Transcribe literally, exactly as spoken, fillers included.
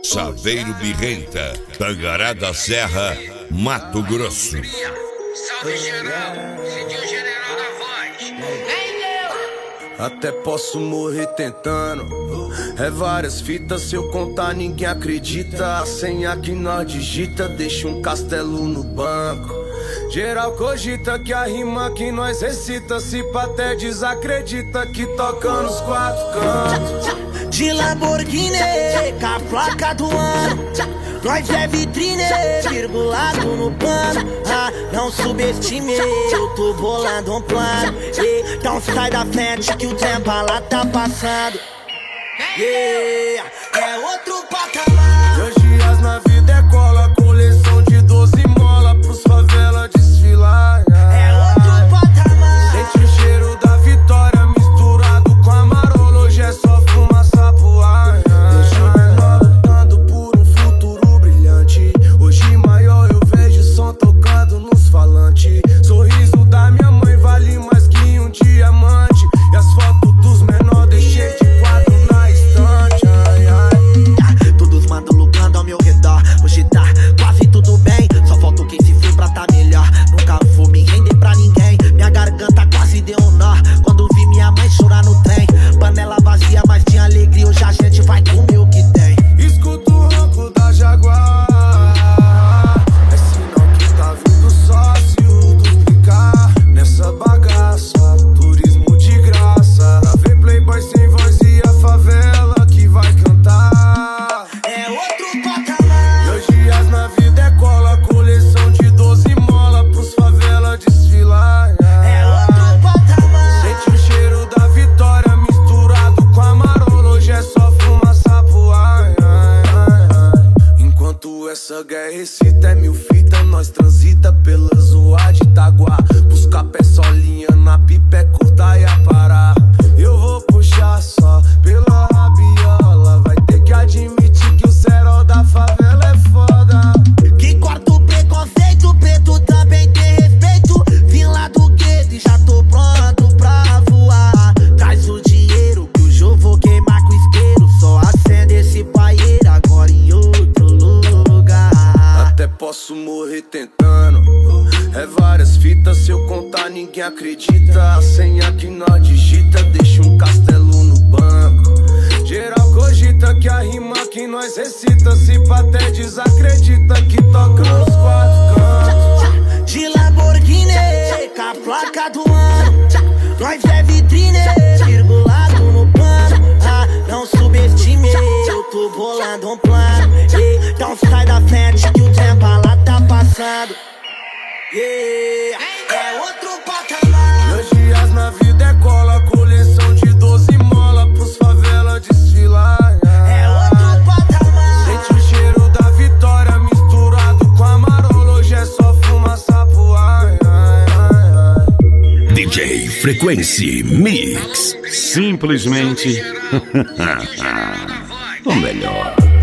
Saveiro Birrenta, Tangará da Serra, Mato Grosso. Salve geral, Cidinho General da Voz. Até posso morrer tentando. É várias fitas, se eu contar ninguém acredita. A senha que nós digita deixa um castelo no banco. Geral cogita que a rima que nós recita, se pá até desacredita que toca nos quatro cantos. De Lamborghini, com a placa do ano, nós é vitrine, virgulado no pano. Ah, não subestime, eu tô bolando um plano. Então sai da frente que o tempo lá tá passando. Yeah, é outro patamar. Dois dias na vida é cola, coleção de doze mola pros favela desfilar. É outro patamar. Sente o cheiro da vitória misturado com amarolo, hoje é só fumaça pro ar. Deixa o menor lutando por um futuro brilhante. Hoje maior eu vejo som tocando nos falantes. Sorriso da minha mãe vale mais que um diamante. E as fotos dos menores deixei de quadro na estante. Ai, ai. Todos mandam lutando ao meu redor. Hoje tá quase tudo bem, só falta quem se foi pra tá melhor. Nunca vou me render pra ninguém. Minha garganta quase deu um nó quando vi minha mãe chorar no trem. Panela vazia, mas tinha alegria. Hoje a gente vai comer o que tem. Escuto o ronco da Jaguar. É sinal que tá vindo sócio duplicar nessa bagaça. Turismo de graça. Pra ver playboy sem voz e a favela que vai cantar. É outro patamar. Dois dias na vida é cola, coleção de doze mola pros favela desfilar. É outro patamar. Sente o cheiro da vitória misturado com amarolo, hoje é só fumaça pro ar. Enquanto essa guerra excita, é mil fita, nós transita pela zoa de Itaguá. Buscar pé solinha na pipa, é curta e a parar. Eu vou puxar só pela rabiola, vai ter que admitir que o cerol da favela é foda. Que corta o preconceito, preto também tem respeito. Vim lá do gueto e já tô pronto pra voar. Traz o dinheiro que hoje eu vou queimar com isqueiro. Só acende esse paieiro agora em outro lugar. Até posso morrer tentando. É várias fitas, se eu contar ninguém acredita. A senha que nós digita deixa um castelo no banco. Geral cogita que a rima que nós recita, se pá até desacredita que toca nos quatro cantos. De Lamborghini, com a placa do ano, nós é vitrine, virgulado no pano. Ah, não subestime, eu tô bolando um plano. Então sai da frente que o tempo lá tá passando. Yeah, é outro patamar. Dois dias na vida é cola, coleção de doze mola pros favela desfilar. É outro patamar. Sente o cheiro da vitória misturado com amarolo, hoje é só fumaça pro ar. D J Frequency Mix. Simplesmente o melhor.